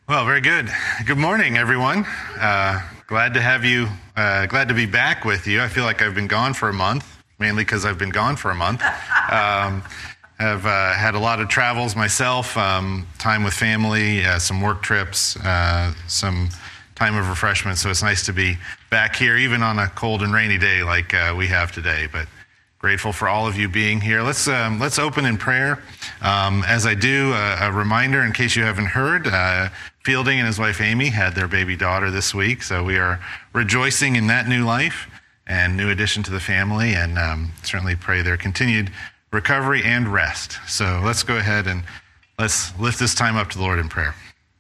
Well, very good. Good morning, everyone. Glad to have you, glad to be back with you. I feel like I've been gone for a month, mainly because I've been gone for a month. Have had a lot of travels myself, time with family, some work trips, some time of refreshment. So it's nice to be back here, even on a cold and rainy day like we have today. But grateful for all of you being here. Let's open in prayer. As I do, a reminder in case you haven't heard, Fielding and his wife Amy had their baby daughter this week, so we are rejoicing in that new life and new addition to the family, and certainly pray their continued recovery and rest. So let's go ahead and let's lift this time up to the Lord in prayer.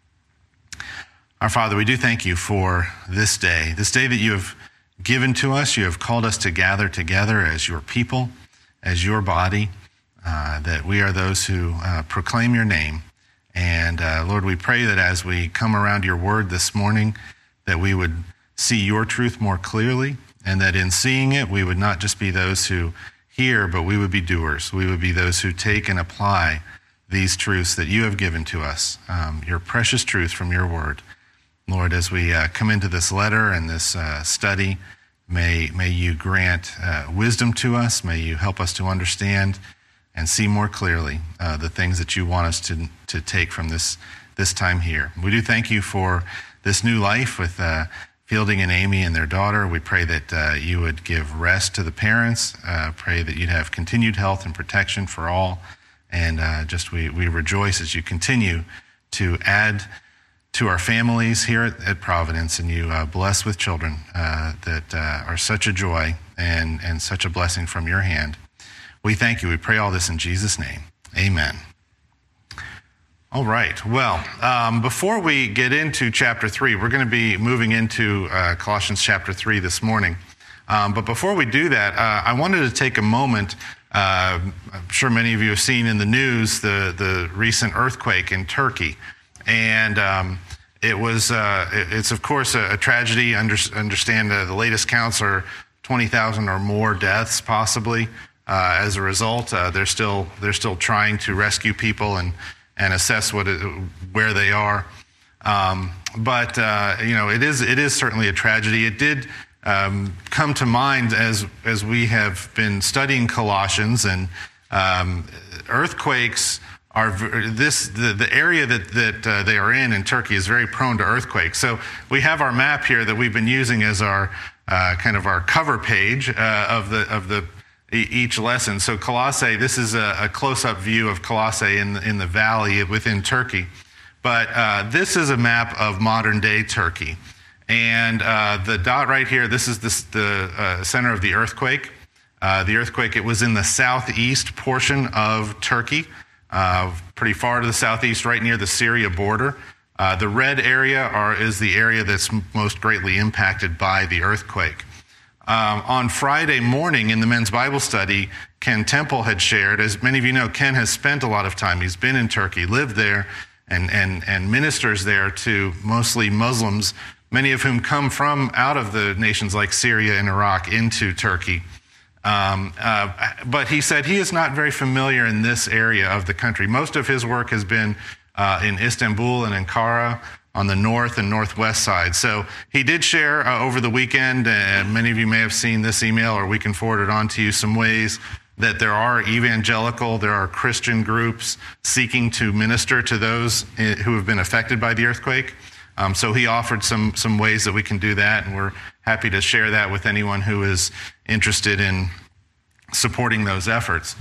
Our Father, we do thank you for this day that you have given to us. You have called us to gather together as your people, as your body, that we are those who proclaim your name. And Lord, we pray that as we come around your word this morning, that we would see your truth more clearly, and that in seeing it, we would not just be those who hear, but we would be doers. We would be those who take and apply these truths that you have given to us, your precious truth from your word. Lord, as we come into this letter and this study, may you grant wisdom to us. May you help us to understand and see more clearly the things that you want us to take from this time here. We do thank you for this new life with Fielding and Amy and their daughter. We pray that you would give rest to the parents. Pray that you'd have continued health and protection for all. And we rejoice as you continue to add to our families here at Providence, and you bless with children that are such a joy and such a blessing from your hand. We thank you. We pray all this in Jesus' name. Amen. All right. Well, before we get into chapter 3, we're going to be moving into Colossians chapter 3 this morning. But before we do that, I wanted to take a moment. I'm sure many of you have seen in the news the recent earthquake in Turkey. And it's of course a tragedy. Understand the latest counts are 20,000 or more deaths possibly. As a result, they're still trying to rescue people and assess where they are. But it is certainly a tragedy. It did come to mind as we have been studying Colossians, and earthquakes are the area that they are in Turkey is very prone to earthquakes. So we have our map here that we've been using as our kind of our cover page of each lesson. So Colossae, this is a close-up view of Colossae in the valley within Turkey. But this is a map of modern-day Turkey. And the dot right here, this is the center of the earthquake. The earthquake, it was in the southeast portion of Turkey, pretty far to the southeast, right near the Syria border. The red area is the area that's most greatly impacted by the earthquake. On Friday morning in the men's Bible study, Ken Temple had shared, as many of you know, Ken has spent a lot of time. He's been in Turkey, lived there, and ministers there to mostly Muslims, many of whom come from out of the nations like Syria and Iraq into Turkey. But he said he is not very familiar in this area of the country. Most of his work has been in Istanbul and Ankara, on the north and northwest side. So he did share over the weekend, and many of you may have seen this email, or we can forward it on to you, some ways that there are there are Christian groups seeking to minister to those who have been affected by the earthquake. So he offered some ways that we can do that, and we're happy to share that with anyone who is interested in supporting those efforts.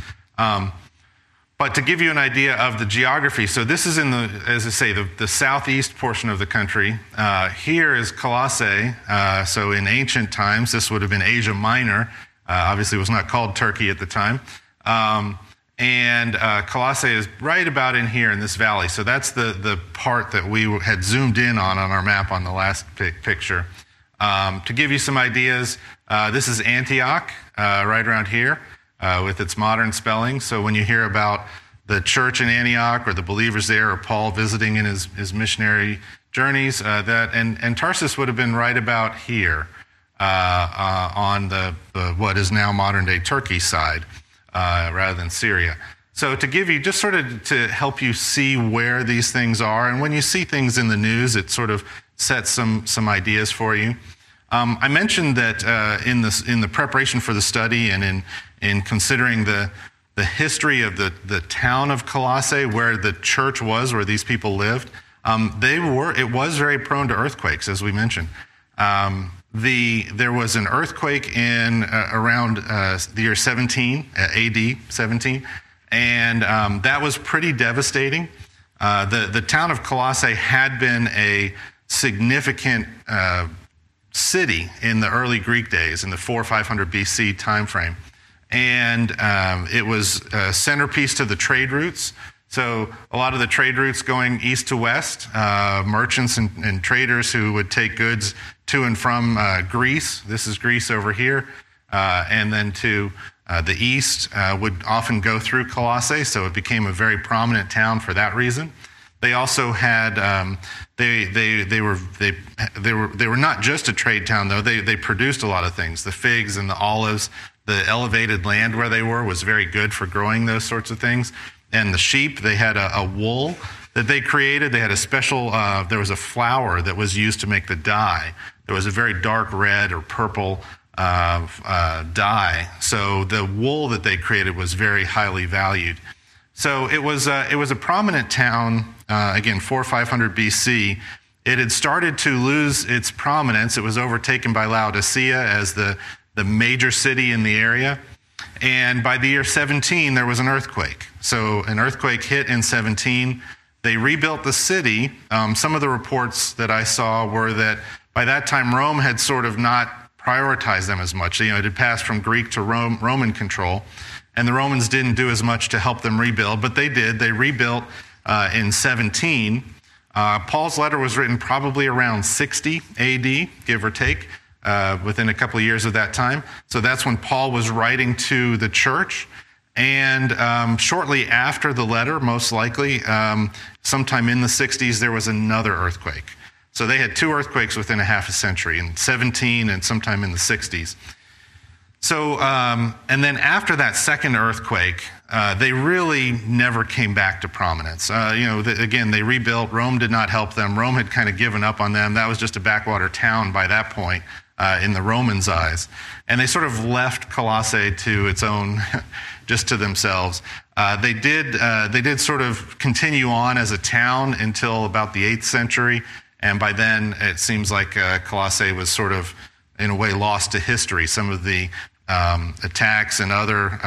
But to give you an idea of the geography, so this is in the southeast portion of the country. Here is Colossae. So in ancient times, this would have been Asia Minor. Obviously, it was not called Turkey at the time. And Colossae is right about in here in this valley. So that's the part that we had zoomed in on our map on the last picture. To give you some ideas, this is Antioch, right around here. With its modern spelling. So when you hear about the church in Antioch or the believers there or Paul visiting in his missionary journeys, and Tarsus would have been right about here on the what is now modern day Turkey side rather than Syria. So to give you, just sort of to help you see where these things are, and when you see things in the news, it sort of sets some ideas for you. I mentioned that in the preparation for the study and in considering the history of the town of Colossae, where the church was, where these people lived, it was very prone to earthquakes, as we mentioned. There was an earthquake in around the year 17, AD 17, and that was pretty devastating. The town of Colossae had been a significant city in the early Greek days, in the 400 or 500 BC time frame. And it was a centerpiece to the trade routes. So a lot of the trade routes going east to west, merchants and traders who would take goods to and from Greece, this is Greece over here, and then to the east would often go through Colossae, so it became a very prominent town for that reason. They also had they were not just a trade town though. They produced a lot of things. The figs and the olives, the elevated land where they were was very good for growing those sorts of things. And the sheep, they had a wool that they created. They had a special. There was a flour that was used to make the dye. There was a very dark red or purple dye. So the wool that they created was very highly valued. So it was a prominent town, again, 400 or 500 BC. It had started to lose its prominence. It was overtaken by Laodicea as the major city in the area. And by the year 17, there was an earthquake. So an earthquake hit in 17. They rebuilt the city. Some of the reports that I saw were that by that time, Rome had sort of not prioritized them as much. It had passed from Greek to Roman control. And the Romans didn't do as much to help them rebuild, but they did. They rebuilt in 17. Paul's letter was written probably around 60 AD, give or take, within a couple of years of that time. So that's when Paul was writing to the church. And shortly after the letter, most likely, sometime in the 60s, there was another earthquake. So they had two earthquakes within a half a century, in 17 and sometime in the 60s. So, and then after that second earthquake, they really never came back to prominence. Again, they rebuilt. Rome did not help them. Rome had kind of given up on them. That was just a backwater town by that point in the Romans' eyes. And they sort of left Colossae to its own, just to themselves. They did sort of continue on as a town until about the 8th century. And by then, it seems like Colossae was sort of, in a way, lost to history. Some of the attacks and other,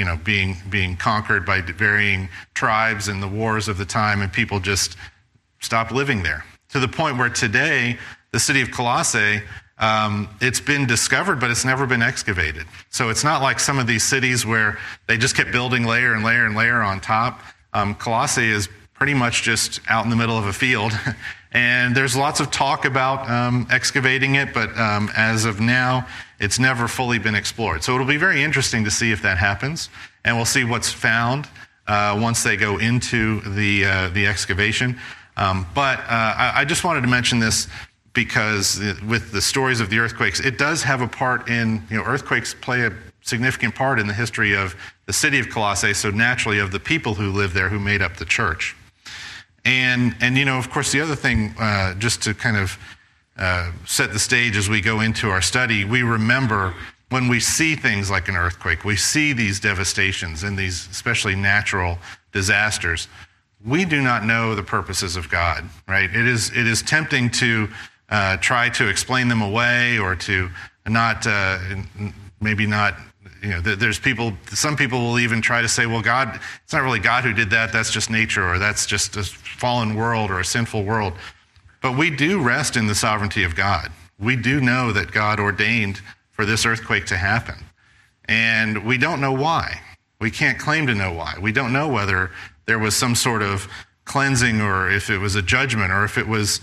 being conquered by varying tribes in the wars of the time, and people just stopped living there. To the point where today, the city of Colossae, it's been discovered, but it's never been excavated. So it's not like some of these cities where they just kept building layer and layer and layer on top. Colossae is pretty much just out in the middle of a field. And there's lots of talk about excavating it, but as of now, it's never fully been explored. So it'll be very interesting to see if that happens, and we'll see what's found once they go into the excavation. But I just wanted to mention this because with the stories of the earthquakes, it does have a part in, earthquakes play a significant part in the history of the city of Colossae, so naturally of the people who live there who made up the church. And of course, the other thing, just to kind of set the stage as we go into our study, we remember when we see things like an earthquake, we see these devastations and these especially natural disasters, we do not know the purposes of God, right? It is tempting to try to explain them away or to not, maybe not. There's some people will even try to say, well, God, it's not really God who did that. That's just nature, or that's just a fallen world or a sinful world. But we do rest in the sovereignty of God. We do know that God ordained for this earthquake to happen. And we don't know why. We can't claim to know why. We don't know whether there was some sort of cleansing or if it was a judgment or if it was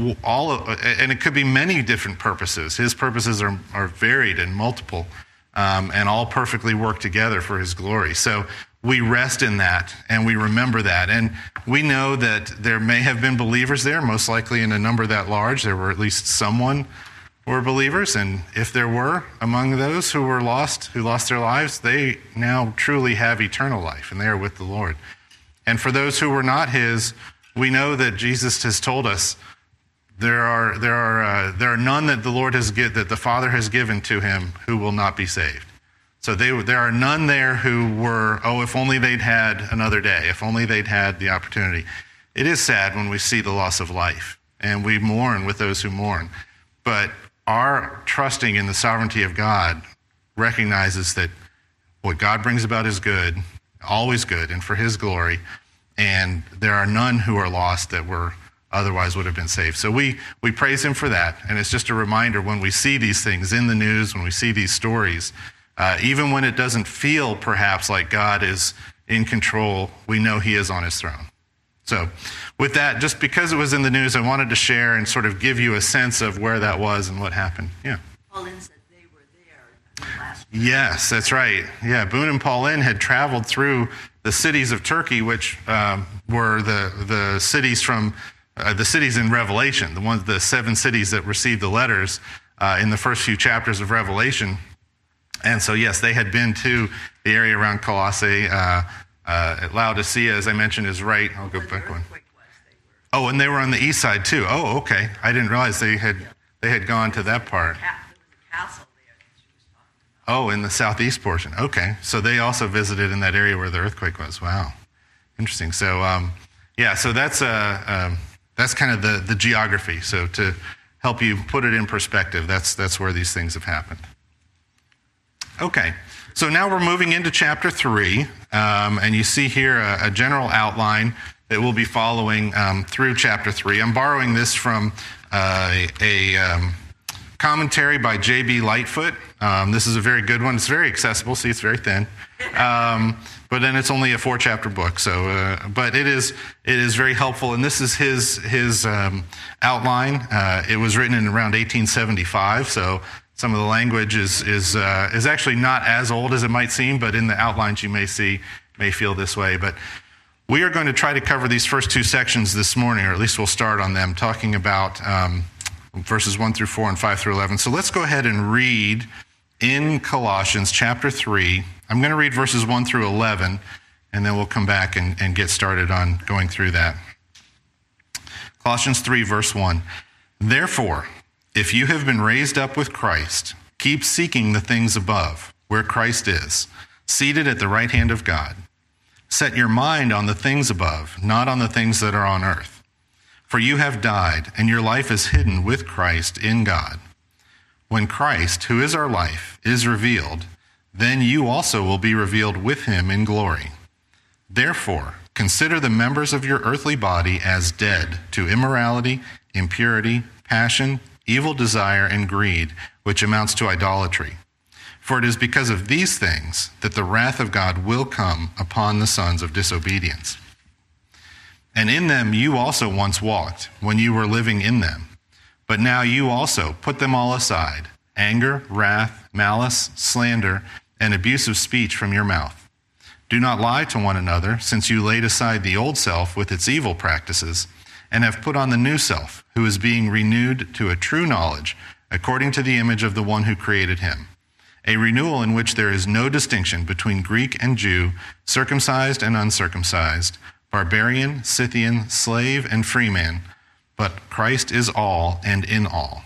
and it could be many different purposes. His purposes are varied and multiple. And all perfectly work together for his glory. So we rest in that, and we remember that. And we know that there may have been believers there, most likely in a number that large. There were at least someone were believers, and if there were among those who were lost, who lost their lives, they now truly have eternal life, and they are with the Lord. And for those who were not his, we know that Jesus has told us there are none that that the Father has given to him who will not be saved. So there are none there who were, if only they'd had another day, if only they'd had the opportunity. It is sad when we see the loss of life, and we mourn with those who mourn. But our trusting in the sovereignty of God recognizes that what God brings about is good, always good, and for his glory, and there are none who are lost that were otherwise would have been saved. So we praise him for that, and it's just a reminder when we see these things in the news, when we see these stories, even when it doesn't feel perhaps like God is in control, we know he is on his throne. So with that, just because it was in the news, I wanted to share and sort of give you a sense of where that was and what happened. Yeah. Pauline said they were there last week. Yes, that's right. Yeah, Boone and Pauline had traveled through the cities of Turkey, which were the cities from the cities in Revelation, the 7 cities that received the letters in the first few chapters of Revelation. And so, yes, they had been to the area around Colossae. Laodicea, as I mentioned, is right. I'll go back one. Oh, and they were on the east side too. Oh, okay. I didn't realize they had gone to that part. There was a castle there that she was talking about. Oh, in the southeast portion. Okay, so they also visited in that area where the earthquake was. Wow, interesting. So, so that's kind of the geography. So to help you put it in perspective, that's where these things have happened. Okay, so now we're moving into chapter 3, and you see here a general outline that we'll be following through chapter 3. I'm borrowing this from a commentary by J.B. Lightfoot. This is a very good one. It's very accessible. See, it's very thin. But then it's only a 4-chapter book. So, but it is very helpful. And this is his outline. It was written in around 1875. So some of the language is actually not as old as it might seem, but in the outlines you may feel this way. But we are going to try to cover these first 2 sections this morning, or at least we'll start on them, talking about verses 1 through 4 and 5 through 11. So let's go ahead and read in Colossians chapter 3. I'm going to read verses 1 through 11, and then we'll come back and get started on going through that. Colossians 3, verse 1. Therefore, if you have been raised up with Christ, keep seeking the things above, where Christ is, seated at the right hand of God. Set your mind on the things above, not on the things that are on earth. For you have died, and your life is hidden with Christ in God. When Christ, who is our life, is revealed, then you also will be revealed with him in glory. Therefore, consider the members of your earthly body as dead to immorality, impurity, passion, evil desire, and greed, which amounts to idolatry. For it is because of these things that the wrath of God will come upon the sons of disobedience. And in them you also once walked, when you were living in them. But now you also put them all aside, anger, wrath, malice, slander, and abusive speech from your mouth. Do not lie to one another, since you laid aside the old self with its evil practices, and have put on the new self, who is being renewed to a true knowledge, according to the image of the one who created him. A renewal in which there is no distinction between Greek and Jew, circumcised and uncircumcised, barbarian, Scythian, slave, and freeman, but Christ is all and in all.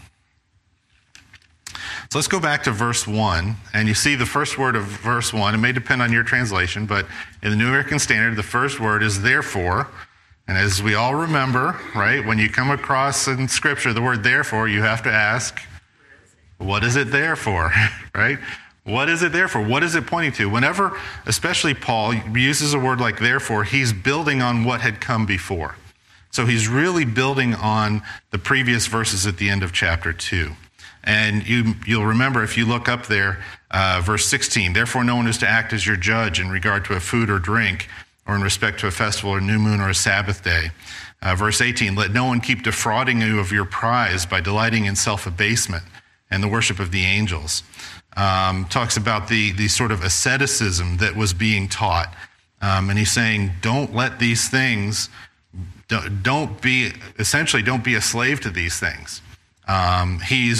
So let's go back to verse 1, and you see the first word of verse 1. It may depend on your translation, but in the New American Standard, the first word is therefore. And as we all remember, right, when you come across in Scripture the word therefore, you have to ask, what is it there for, right? What is it there for? What is it pointing to? Whenever, especially Paul, uses a word like therefore, he's building on what had come before. So he's really building on the previous verses at the end of chapter 2. And you'll remember if you look up there, verse 16, therefore no one is to act as your judge in regard to a food or drink, or in respect to a festival or new moon or a Sabbath day. Verse 18, let no one keep defrauding you of your prize by delighting in self-abasement and the worship of the angels. Talks about the sort of asceticism that was being taught. And he's saying, don't let these things, don't be a slave to these things. He's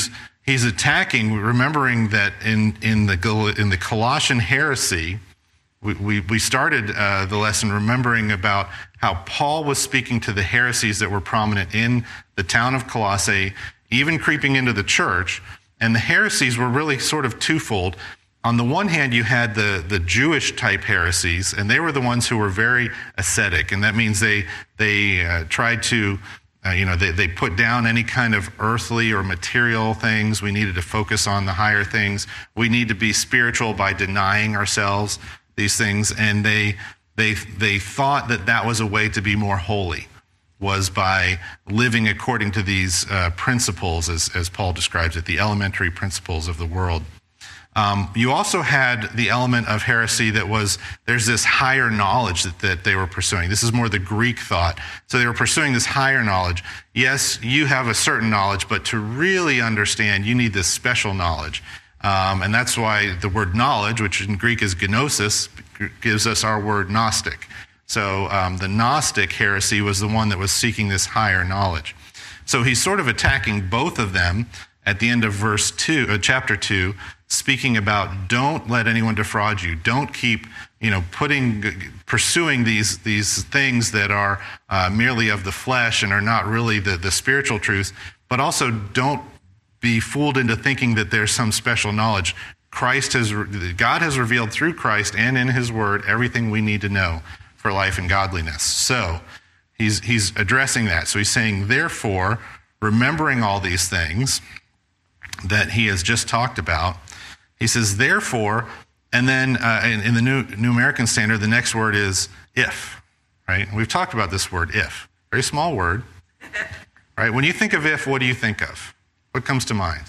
he's attacking, remembering that in the Colossian heresy, we started the lesson remembering about how Paul was speaking to the heresies that were prominent in the town of Colossae, even creeping into the church. And the heresies were really sort of twofold. On the one hand, you had the Jewish type heresies, and they were the ones who were very ascetic. And that means they tried to, they put down any kind of earthly or material things. We needed to focus on the higher things. We need to be spiritual by denying ourselves these things. And they thought that was a way to be more holy, was by living according to these principles, as Paul describes it, the elementary principles of the world. You also had the element of heresy that was, there's this higher knowledge that they were pursuing. This is more the Greek thought. So they were pursuing this higher knowledge. Yes, you have a certain knowledge, but to really understand, you need this special knowledge. And that's why the word knowledge, which in Greek is gnosis, gives us our word Gnostic. So the Gnostic heresy was the one that was seeking this higher knowledge. So he's sort of attacking both of them at the end of chapter 2, speaking about don't let anyone defraud you. Don't keep, pursuing these things that are merely of the flesh and are not really the spiritual truth, but also don't be fooled into thinking that there's some special knowledge. God has revealed through Christ and in his word everything we need to know for life and godliness. So he's addressing that. So he's saying, therefore, remembering all these things that he has just talked about, he says, therefore, and then in the New American Standard, the next word is if, right? We've talked about this word, if. Very small word, right? When you think of if, what do you think of? What comes to mind?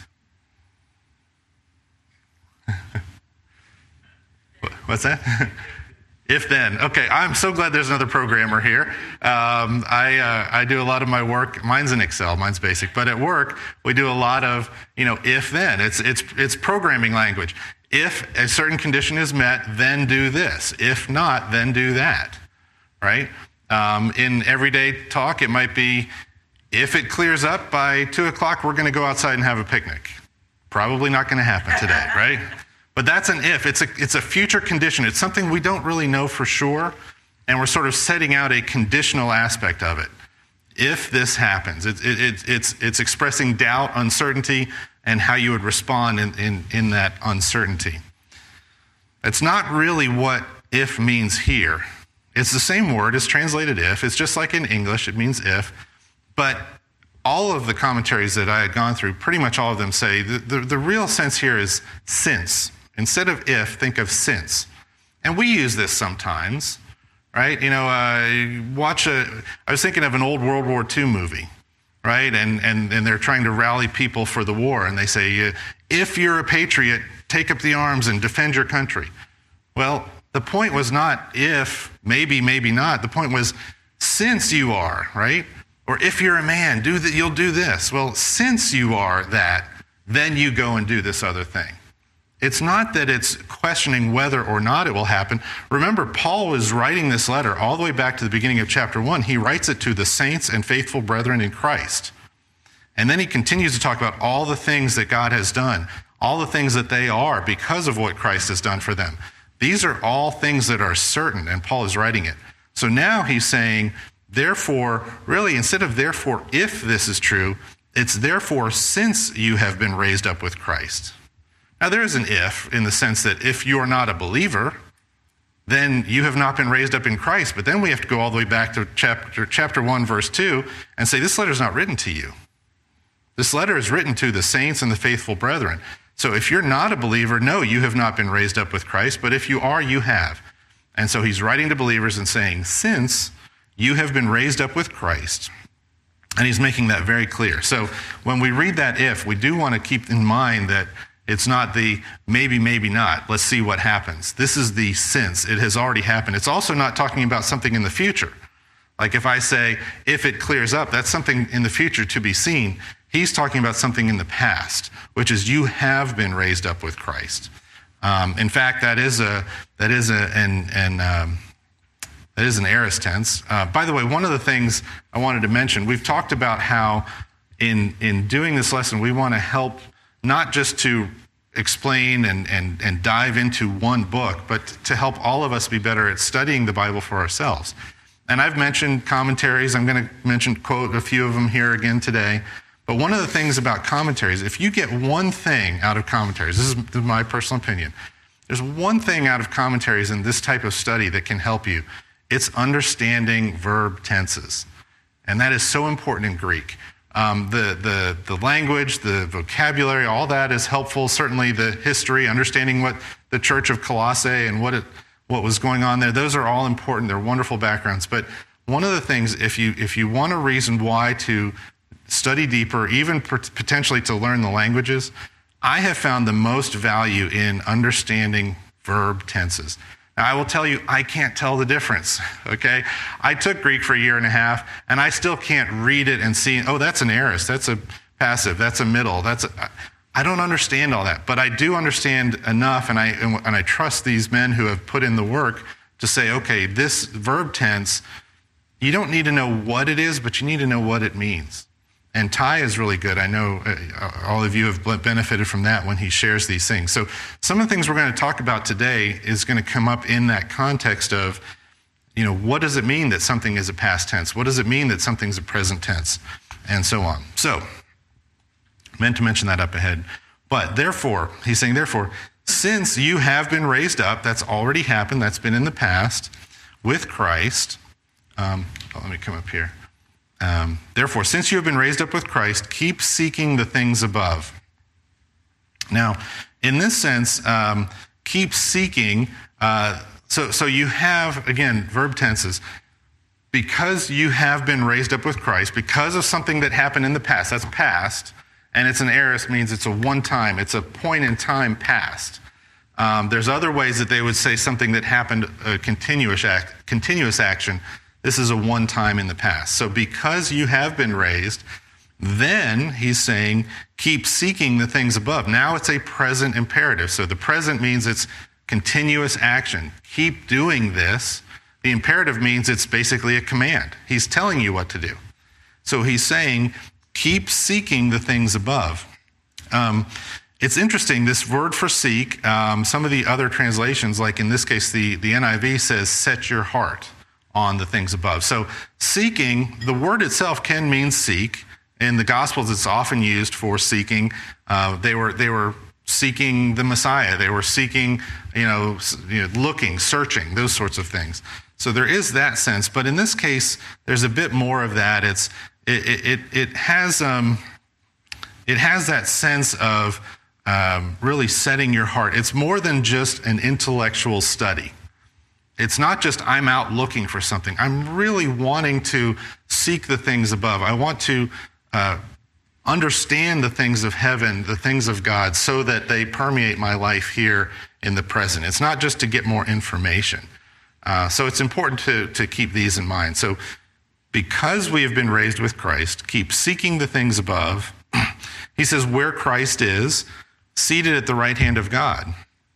What's that? If then. Okay, I'm so glad there's another programmer here. I do a lot of my work. Mine's in Excel. Mine's basic. But at work, we do a lot of, if then. It's programming language. If a certain condition is met, then do this. If not, then do that. Right? In everyday talk, it might be, if it clears up by 2 o'clock, we're going to go outside and have a picnic. Probably not going to happen today, right? But that's an if. It's a future condition. It's something we don't really know for sure, and we're sort of setting out a conditional aspect of it. If this happens, it's expressing doubt, uncertainty, and how you would respond in that uncertainty. It's not really what if means here. It's the same word. It's translated if. It's just like in English. It means if. But all of the commentaries that I had gone through, pretty much all of them say the real sense here is since. Instead of if, think of since. And we use this sometimes, right? I was thinking of an old World War II movie, right? And they're trying to rally people for the war. And they say, if you're a patriot, take up the arms and defend your country. Well, the point was not if, maybe, maybe not. The point was since you are, right? Or if you're a man, you'll do this. Well, since you are that, then you go and do this other thing. It's not that it's questioning whether or not it will happen. Remember, Paul was writing this letter all the way back to the beginning of chapter 1. He writes it to the saints and faithful brethren in Christ. And then he continues to talk about all the things that God has done, all the things that they are because of what Christ has done for them. These are all things that are certain, and Paul is writing it. So now he's saying, therefore, really, instead of therefore, if this is true, it's therefore, since you have been raised up with Christ. Now, there is an if in the sense that if you're not a believer, then you have not been raised up in Christ. But then we have to go all the way back to chapter 1, verse 2, and say, this letter is not written to you. This letter is written to the saints and the faithful brethren. So if you're not a believer, no, you have not been raised up with Christ. But if you are, you have. And so he's writing to believers and saying, since you have been raised up with Christ. And he's making that very clear. So when we read that if, we do want to keep in mind that it's not the maybe, maybe not. Let's see what happens. This is the since. It has already happened. It's also not talking about something in the future. Like if I say, if it clears up, that's something in the future to be seen. He's talking about something in the past, which is you have been raised up with Christ. In fact, that is an aorist tense. By the way, one of the things I wanted to mention, we've talked about how in doing this lesson, we want to help not just to explain and dive into one book, but to help all of us be better at studying the Bible for ourselves. And I've mentioned commentaries. I'm going to quote a few of them here again today. But one of the things about commentaries, if you get one thing out of commentaries, this is my personal opinion, there's one thing out of commentaries in this type of study that can help you. It's understanding verb tenses. And that is so important in Greek. The language, the vocabulary, all that is helpful. Certainly the history, understanding what the Church of Colossae and what was going on there, those are all important. They're wonderful backgrounds. But one of the things, if you want a reason why to study deeper, even potentially to learn the languages, I have found the most value in understanding verb tenses. Now, I will tell you, I can't tell the difference, okay? I took Greek for a year and a half, and I still can't read it and see, oh, that's an aorist, that's a passive, that's a middle, I don't understand all that, but I do understand enough, and I trust these men who have put in the work to say, okay, this verb tense, you don't need to know what it is, but you need to know what it means. And Ty is really good. I know all of you have benefited from that when he shares these things. So some of the things we're going to talk about today is going to come up in that context of, what does it mean that something is a past tense? What does it mean that something's a present tense? And so on. So, meant to mention that up ahead. But therefore, he's saying, since you have been raised up, that's already happened, that's been in the past, with Christ. Let me come up here. Therefore, since you have been raised up with Christ, keep seeking the things above. Now, in this sense, keep seeking. So you have, again, verb tenses. Because you have been raised up with Christ, because of something that happened in the past, that's past, and it's an aorist, means it's a one-time, it's a point in time past. There's other ways that they would say something that happened, a continuous action. This is a one-time in the past. So because you have been raised, then he's saying, keep seeking the things above. Now it's a present imperative. So the present means it's continuous action. Keep doing this. The imperative means it's basically a command. He's telling you what to do. So he's saying, keep seeking the things above. It's interesting, this word for seek, some of the other translations, like in this case, the NIV says, set your heart on the things above. So seeking, the word itself can mean seek. In the Gospels, it's often used for seeking. They were seeking the Messiah. They were seeking, looking, searching, those sorts of things. So there is that sense. But in this case, there's a bit more of that. It has that sense of really setting your heart. It's more than just an intellectual study. It's not just I'm out looking for something. I'm really wanting to seek the things above. I want to understand the things of heaven, the things of God, so that they permeate my life here in the present. It's not just to get more information. So it's important to keep these in mind. So because we have been raised with Christ, keep seeking the things above. He says where Christ is, seated at the right hand of God.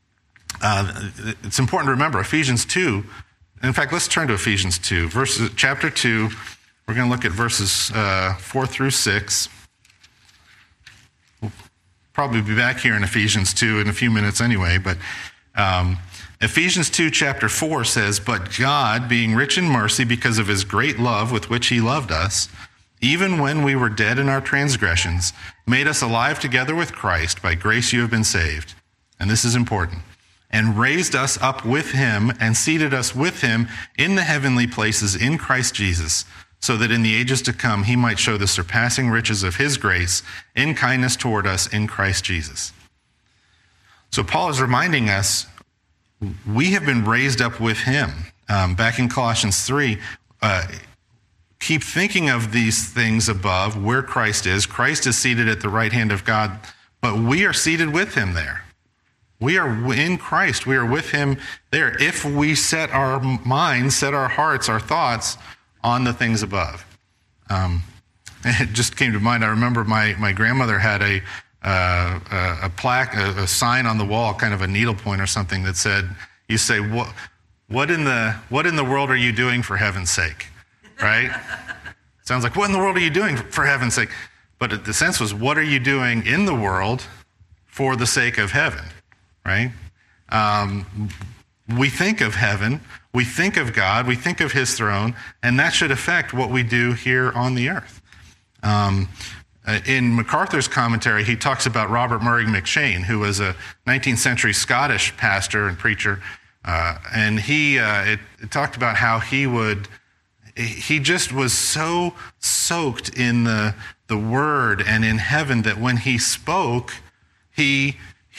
It's important to remember Ephesians 2. In fact, let's turn to Ephesians 2, chapter 2. We're going to look at verses 4 through 6. We'll probably be back here in Ephesians 2 in a few minutes anyway, but Ephesians 2, chapter 4 says, but God, being rich in mercy because of his great love with which he loved us, even when we were dead in our transgressions, made us alive together with Christ. By grace you have been saved. And this is important. And raised us up with him and seated us with him in the heavenly places in Christ Jesus, so that in the ages to come he might show the surpassing riches of his grace in kindness toward us in Christ Jesus. So Paul is reminding us we have been raised up with him. Back in Colossians 3, keep thinking of these things above where Christ is. Christ is seated at the right hand of God, but we are seated with him there. We are in Christ. We are with him there. If we set our minds, set our hearts, our thoughts on the things above. It just came to mind. I remember my grandmother had a plaque, a sign on the wall, kind of a needlepoint or something that said, "You say what in the world are you doing for heaven's sake?" Right? Sounds like, what in the world are you doing for heaven's sake? But the sense was, what are you doing in the world for the sake of heaven, right? We think of heaven, we think of God, we think of his throne, and that should affect what we do here on the earth. In MacArthur's commentary, he talks about Robert Murray McCheyne, who was a 19th century Scottish pastor and preacher, and it talked about how he just was so soaked in the word and in heaven that when he spoke, it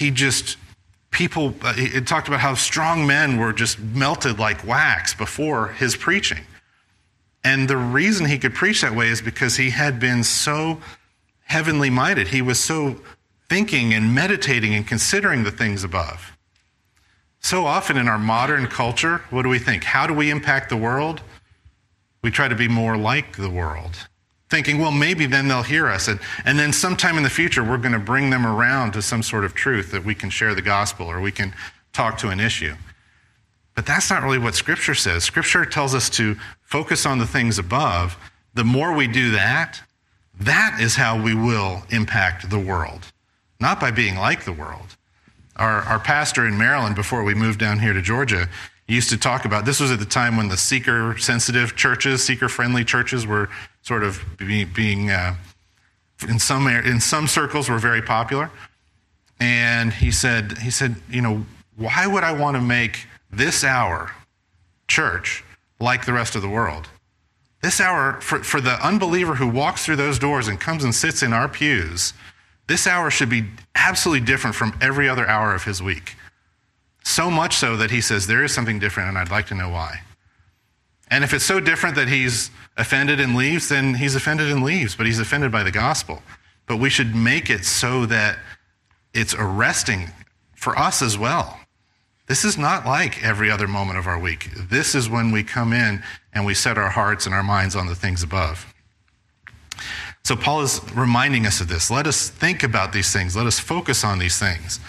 talked about how strong men were just melted like wax before his preaching. And the reason he could preach that way is because he had been so heavenly minded. He was so thinking and meditating and considering the things above. So often in our modern culture, what do we think? How do we impact the world? We try to be more like the world, thinking, well, maybe then they'll hear us. And then sometime in the future, we're going to bring them around to some sort of truth that we can share the gospel or we can talk to an issue. But that's not really what Scripture says. Scripture tells us to focus on the things above. The more we do that, that is how we will impact the world, not by being like the world. Our pastor in Maryland, before we moved down here to Georgia, used to talk about, this was at the time when the seeker-sensitive churches, seeker-friendly churches were sort of being in some circles were very popular. And he said, why would I want to make this hour church like the rest of the world? This hour, for the unbeliever who walks through those doors and comes and sits in our pews, this hour should be absolutely different from every other hour of his week. So much so that he says, there is something different and I'd like to know why. And if it's so different that he's offended and leaves, then he's offended and leaves, but he's offended by the gospel. But we should make it so that it's arresting for us as well. This is not like every other moment of our week. This is when we come in and we set our hearts and our minds on the things above. So Paul is reminding us of this. Let us think about these things. Let us focus on these things.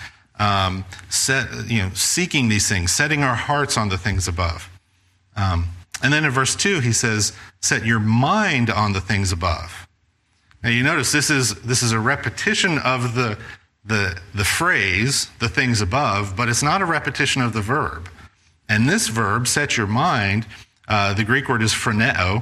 Seeking these things, setting our hearts on the things above. And then in verse 2, he says, set your mind on the things above. Now you notice this is a repetition of the phrase, the things above, but it's not a repetition of the verb. And this verb, set your mind, the Greek word is phroneo.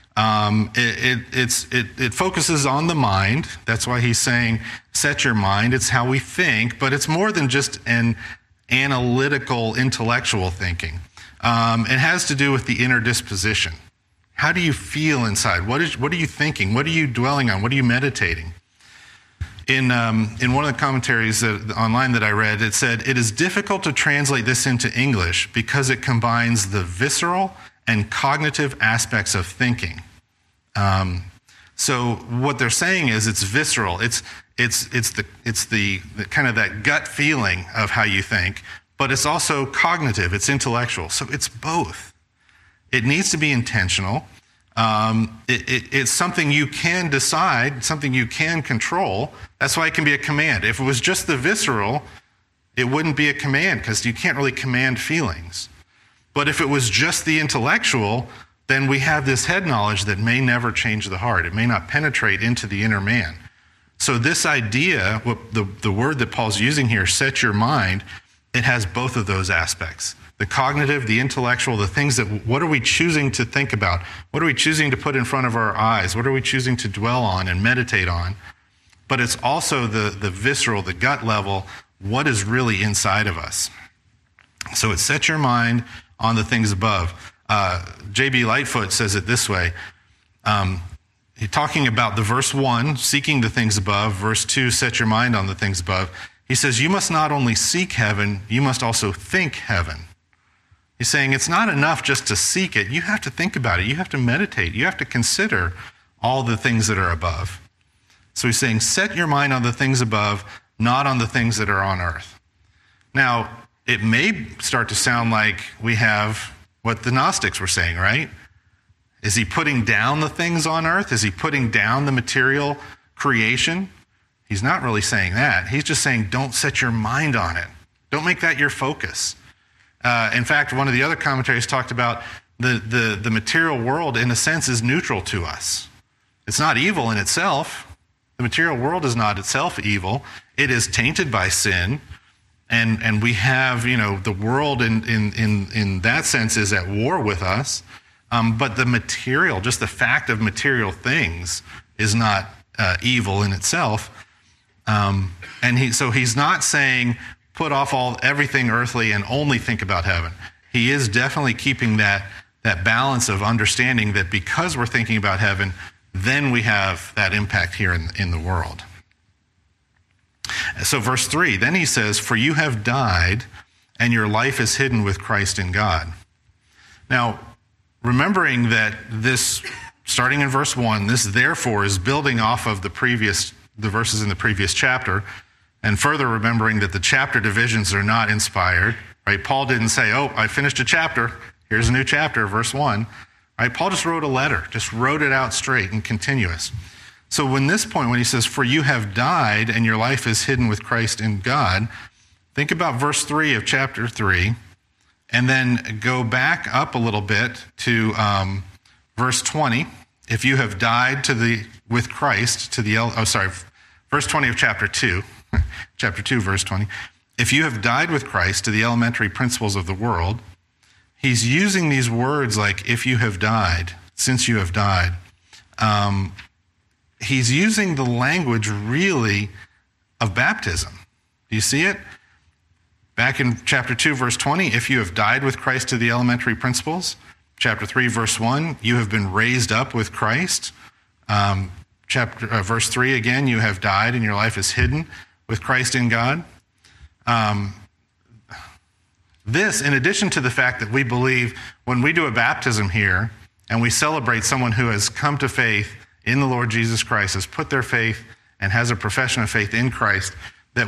It focuses on the mind. That's why he's saying, set your mind. It's how we think, but it's more than just an analytical, intellectual thinking. It has to do with the inner disposition. How do you feel inside? What are you thinking? What are you dwelling on? What are you meditating? In one of the commentaries online that I read, it said, it is difficult to translate this into English because it combines the visceral and cognitive aspects of thinking. So what they're saying is it's visceral. It's the kind of that gut feeling of how you think, but it's also cognitive. It's intellectual. So it's both. It needs to be intentional. It's something you can decide, something you can control. That's why it can be a command. If it was just the visceral, it wouldn't be a command because you can't really command feelings. But if it was just the intellectual, then we have this head knowledge that may never change the heart. It may not penetrate into the inner man. So this idea, the word that Paul's using here, set your mind, it has both of those aspects. The cognitive, the intellectual, the things that, what are we choosing to think about? What are we choosing to put in front of our eyes? What are we choosing to dwell on and meditate on? But it's also the visceral, the gut level, what is really inside of us. So it's set your mind on the things above. J.B. Lightfoot says it this way. He's talking about the verse 1, seeking the things above, verse 2, set your mind on the things above. He says, you must not only seek heaven, you must also think heaven. He's saying it's not enough just to seek it. You have to think about it. You have to meditate. You have to consider all the things that are above. So he's saying, set your mind on the things above, not on the things that are on earth. Now, it may start to sound like we have what the Gnostics were saying, right? Is he putting down the things on earth? Is he putting down the material creation? He's not really saying that. He's just saying, don't set your mind on it. Don't make that your focus. In fact, one of the other commentaries talked about the material world, in a sense, is neutral to us. It's not evil in itself. The material world is not itself evil. It is tainted by sin, and we have, the world in that sense is at war with us. But the material, just the fact of material things, is not evil in itself. So he's not saying put off everything earthly and only think about heaven. He is definitely keeping that balance of understanding that because we're thinking about heaven, then we have that impact here in the world. So verse 3, then he says, "For you have died, and your life is hidden with Christ in God." Now, remembering that this, starting in verse 1, this therefore is building off of the verses in the previous chapter, and further remembering that the chapter divisions are not inspired, right? Paul didn't say, I finished a chapter, here's a new chapter, verse 1. Right? Paul just wrote a letter, just wrote it out straight and continuous. So when he says, "For you have died, and your life is hidden with Christ in God," think about verse 3 of chapter 3, and then go back up a little bit to verse 20. If you have died with Christ verse 20 of chapter 2, chapter 2, verse 20. If you have died with Christ to the elementary principles of the world, he's using these words like "if you have died," "since you have died." He's using the language really of baptism. Do you see it? Back in chapter 2, verse 20, "If you have died with Christ to the elementary principles." Chapter 3, verse 1, "You have been raised up with Christ." Verse 3 again, "You have died and your life is hidden with Christ in God." This, in addition to the fact that we believe when we do a baptism here and we celebrate someone who has come to faith in the Lord Jesus Christ, has put their faith and has a profession of faith in Christ, that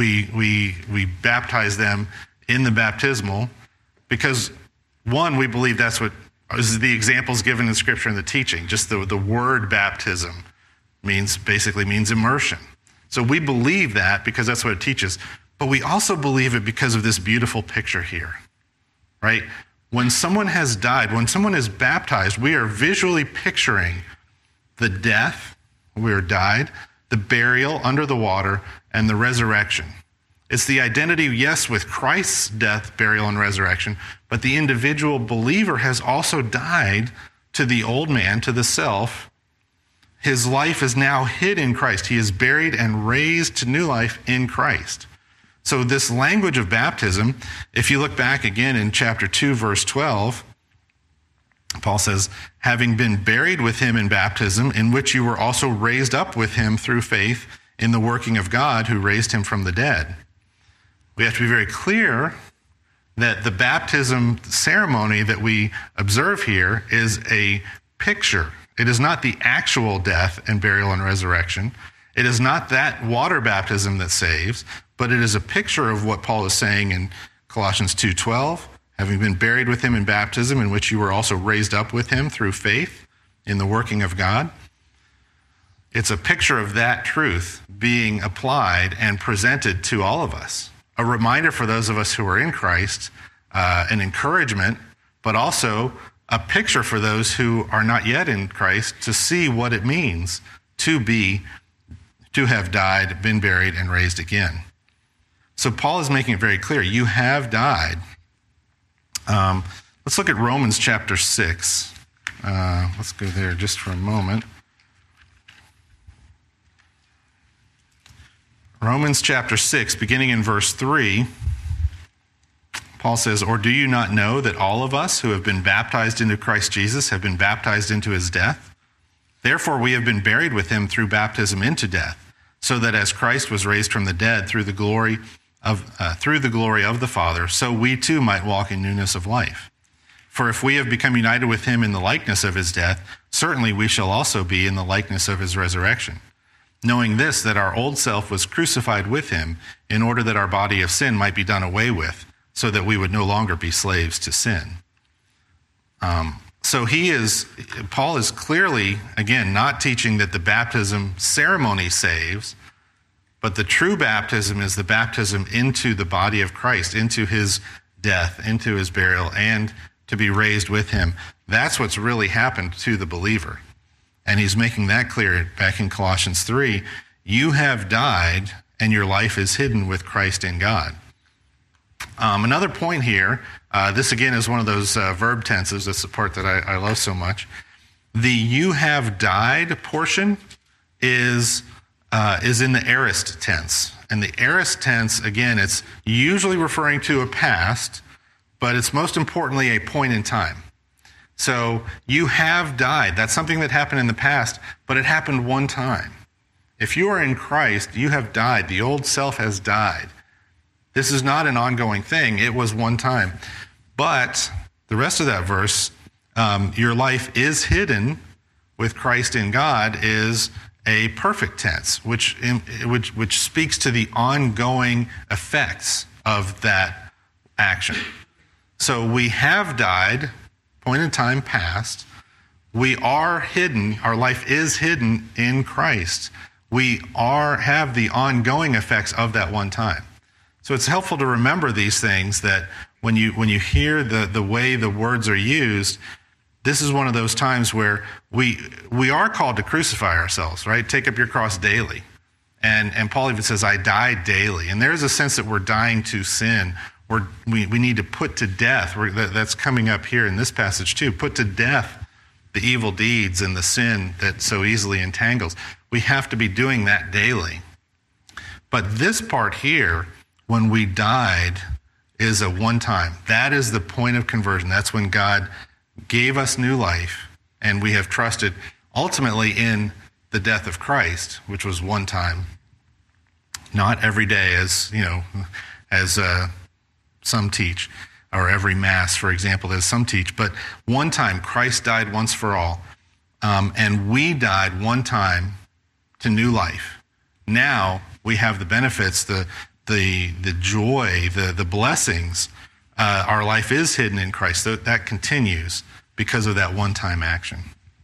we baptize them in the baptismal, because one, we believe that's what is the examples given in Scripture and the teaching. Just the word baptism basically means immersion. So we believe that because that's what it teaches. But we also believe it because of this beautiful picture here, right? When someone has died, when someone is baptized, we are visually picturing the death, we are died, the burial under the water, and the resurrection. It's the identity, yes, with Christ's death, burial, and resurrection, but the individual believer has also died to the old man, to the self. His life is now hid in Christ. He is buried and raised to new life in Christ. So this language of baptism, if you look back again in chapter 2, verse 12, Paul says, "Having been buried with him in baptism, in which you were also raised up with him through faith in the working of God who raised him from the dead." We have to be very clear that the baptism ceremony that we observe here is a picture. It is not the actual death and burial and resurrection. It is not that water baptism that saves, but it is a picture of what Paul is saying in Colossians 2:12, "Having been buried with him in baptism, in which you were also raised up with him through faith in the working of God." It's a picture of that truth being applied and presented to all of us. A reminder for those of us who are in Christ, an encouragement, but also a picture for those who are not yet in Christ to see what it means to have died, been buried, and raised again. So Paul is making it very clear, you have died. Let's look at Romans chapter 6. Let's go there just for a moment. Romans chapter 6, beginning in verse 3, Paul says, "Or do you not know that all of us who have been baptized into Christ Jesus have been baptized into his death? Therefore we have been buried with him through baptism into death, so that as Christ was raised from the dead through the glory of the Father, so we too might walk in newness of life. For if we have become united with him in the likeness of his death, certainly we shall also be in the likeness of his resurrection. Knowing this, that our old self was crucified with him in order that our body of sin might be done away with, so that we would no longer be slaves to sin." So Paul is clearly, again, not teaching that the baptism ceremony saves, but the true baptism is the baptism into the body of Christ, into his death, into his burial, and to be raised with him. That's what's really happened to the believer. And he's making that clear back in Colossians 3. You have died, and your life is hidden with Christ in God. Another point here, this again is one of those verb tenses, that's the part that I love so much. The "you have died" portion is in the aorist tense. And the aorist tense, again, it's usually referring to a past, but it's most importantly a point in time. So you have died. That's something that happened in the past, but it happened one time. If you are in Christ, you have died. The old self has died. This is not an ongoing thing. It was one time. But the rest of that verse, your life is hidden with Christ in God, is a perfect tense, which speaks to the ongoing effects of that action. So we have died, point in time past. We are hidden. Our life is hidden in Christ. We have the ongoing effects of that one time. So it's helpful to remember these things, that when you hear the way the words are used, this is one of those times where we are called to crucify ourselves, right? Take up your cross daily. And Paul even says, I die daily. And there's a sense that we're dying to sin. We need to put to death. That's coming up here in this passage too. Put to death the evil deeds and the sin that so easily entangles. We have to be doing that daily. But this part here, when we died, is a one time. That is the point of conversion. That's when God gave us new life, and we have trusted ultimately in the death of Christ, which was one time. Not every day, as some teach, or every Mass, for example, as some teach, but one time. Christ died once for all, and we died one time to new life. Now we have the benefits, the joy, the blessings. Our life is hidden in Christ. That continues because of that one-time action.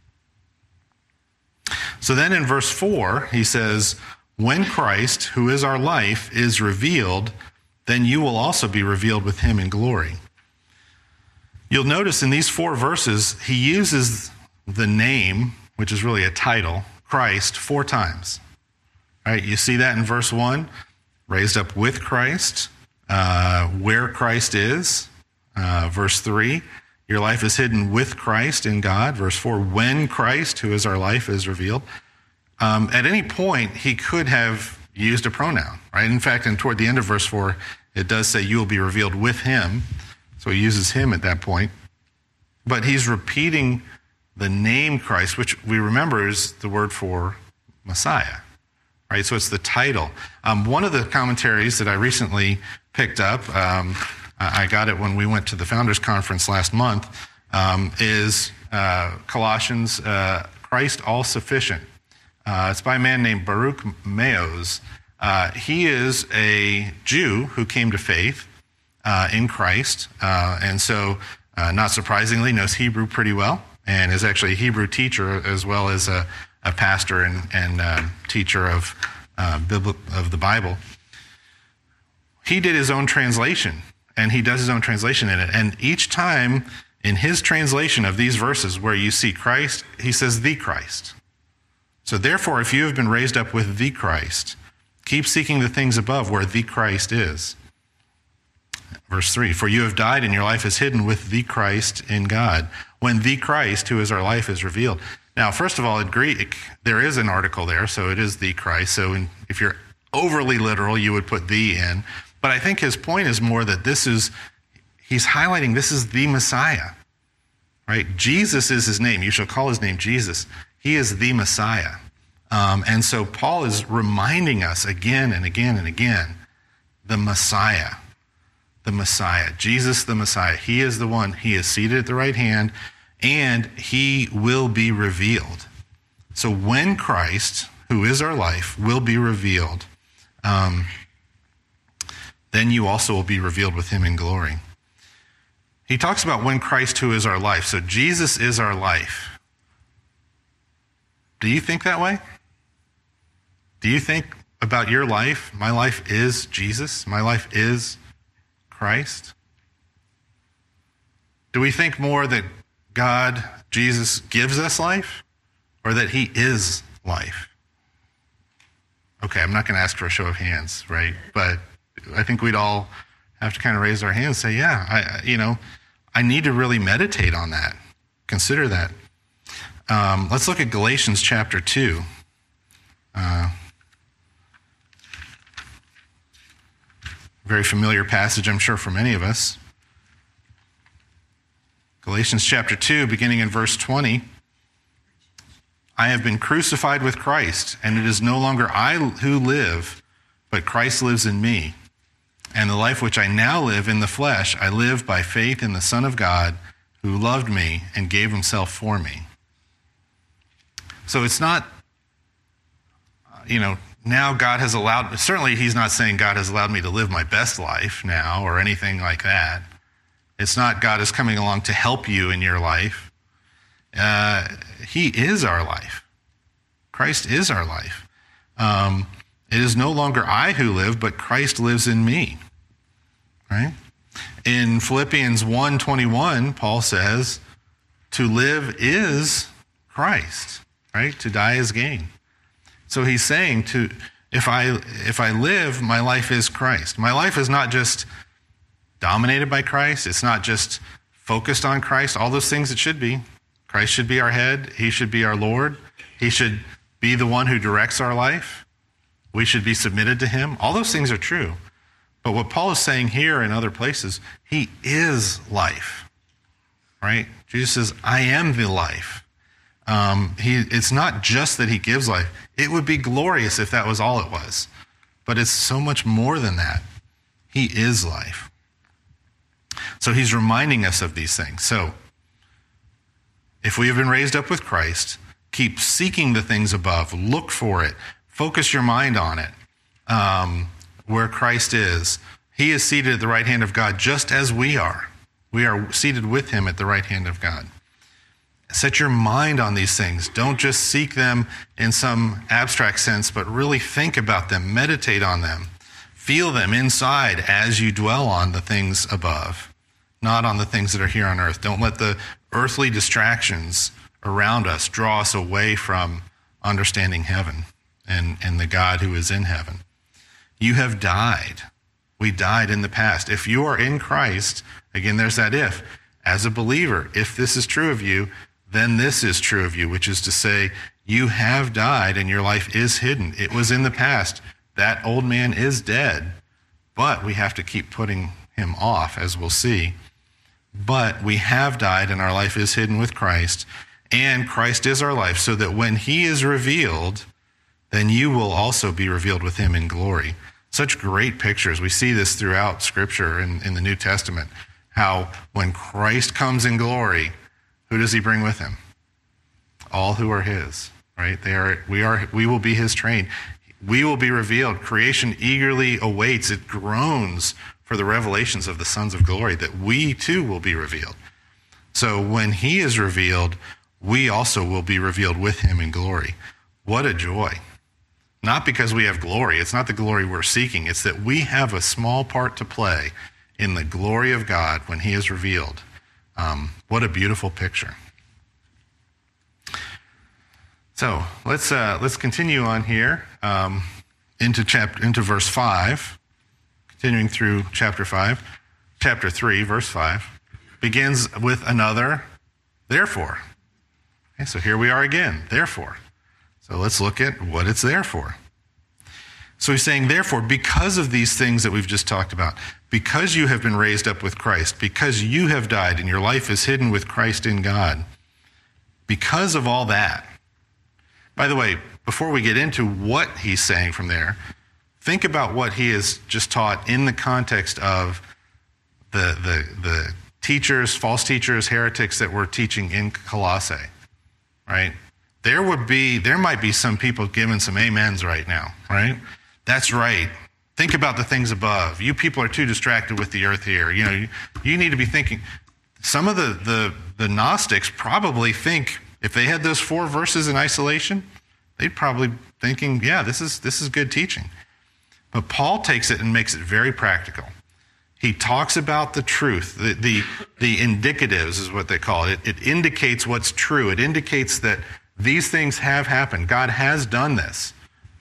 So then in verse 4, he says, when Christ, who is our life, is revealed, then you will also be revealed with him in glory. You'll notice in these 4 verses, he uses the name, which is really a title, Christ, 4 times. Right? You see that in verse 1, raised up with Christ, where Christ is. Verse 3, your life is hidden with Christ in God. Verse 4, when Christ, who is our life, is revealed. At any point, he could have used a pronoun, right? In fact, and toward the end of verse 4, it does say you will be revealed with him. So he uses him at that point. But he's repeating the name Christ, which we remember is the word for Messiah, right? So it's the title. One of the commentaries that I recently picked up, I got it when we went to the Founders Conference last month, is Colossians, Christ all-sufficient. It's by a man named Baruch Meos. He is a Jew who came to faith in Christ, and so, not surprisingly, knows Hebrew pretty well, and is actually a Hebrew teacher as well as a pastor and teacher of the Bible. He did his own translation, and he does his own translation in it. And each time in his translation of these verses where you see Christ, he says the Christ. So therefore, if you have been raised up with the Christ, keep seeking the things above where the Christ is. Verse 3, for you have died and your life is hidden with the Christ in God, when the Christ, who is our life, is revealed. Now, first of all, in Greek, there is an article there, so it is the Christ. So if you're overly literal, you would put the in. But I think his point is more that he's highlighting this is the Messiah, right? Jesus is his name. You shall call his name Jesus. He is the Messiah. And so Paul is reminding us again and again and again, the Messiah, Jesus the Messiah. He is the one. He is seated at the right hand, and he will be revealed. So when Christ, who is our life, will be revealed, then you also will be revealed with him in glory. He talks about when Christ, who is our life. So Jesus is our life. Do you think that way? Do you think about your life? My life is Jesus. My life is Christ. Do we think more that God, Jesus, gives us life, or that he is life? Okay, I'm not going to ask for a show of hands, right? But I think we'd all have to kind of raise our hands and say, yeah, I need to really meditate on that. Consider that. Let's look at Galatians chapter 2. Very familiar passage, I'm sure, for many of us. Galatians chapter 2, beginning in verse 20. I have been crucified with Christ, and it is no longer I who live, but Christ lives in me. And the life which I now live in the flesh, I live by faith in the Son of God, who loved me and gave himself for me. So it's not, now God has allowed, certainly he's not saying God has allowed me to live my best life now or anything like that. It's not God is coming along to help you in your life. He is our life. Christ is our life. It is no longer I who live, but Christ lives in me. Right? In Philippians 1:21, Paul says, to live is Christ, right? To die is gain. So he's saying if I live, my life is Christ. My life is not just dominated by Christ. It's not just focused on Christ. All those things it should be. Christ should be our head. He should be our Lord. He should be the one who directs our life. We should be submitted to him. All those things are true. But what Paul is saying here and other places, he is life, right? Jesus says, I am the life. It's not just that he gives life. It would be glorious if that was all it was. But it's so much more than that. He is life. So he's reminding us of these things. So if we have been raised up with Christ, keep seeking the things above. Look for it. Focus your mind on it. Where Christ is. He is seated at the right hand of God just as we are. We are seated with him at the right hand of God. Set your mind on these things. Don't just seek them in some abstract sense, but really think about them, meditate on them, feel them inside as you dwell on the things above, not on the things that are here on earth. Don't let the earthly distractions around us draw us away from understanding heaven and the God who is in heaven. You have died. We died in the past. If you are in Christ, again, there's that if. As a believer, if this is true of you, then this is true of you, which is to say, you have died and your life is hidden. It was in the past. That old man is dead, but we have to keep putting him off, as we'll see. But we have died and our life is hidden with Christ, and Christ is our life, so that when he is revealed, then you will also be revealed with him in glory. Such great pictures. We see this throughout Scripture in the New Testament, how when Christ comes in glory, who does he bring with him? All who are his, right? We will be his train. We will be revealed. Creation eagerly awaits. It groans for the revelations of the sons of glory, that we too will be revealed. So when he is revealed, we also will be revealed with him in glory. What a joy. Not because we have glory. It's not the glory we're seeking. It's that we have a small part to play in the glory of God when he is revealed. What a beautiful picture. So let's continue on here into verse 5, continuing through chapter 5. Chapter 3, verse 5, begins with another therefore. Okay, so here we are again, therefore. So let's look at what it's there for. So he's saying, therefore, because of these things that we've just talked about, because you have been raised up with Christ, because you have died and your life is hidden with Christ in God, because of all that. By the way, before we get into what he's saying from there, think about what he has just taught in the context of the teachers, false teachers, heretics that were teaching in Colossae, right? There might be some people giving some amens right now, right? That's right. Think about the things above. You people are too distracted with the earth here. You need to be thinking. Some of the Gnostics probably think, if they had those 4 verses in isolation, they'd probably thinking, yeah, this is good teaching. But Paul takes it and makes it very practical. He talks about the truth. The indicatives is what they call it. It indicates what's true. It indicates that these things have happened. God has done this.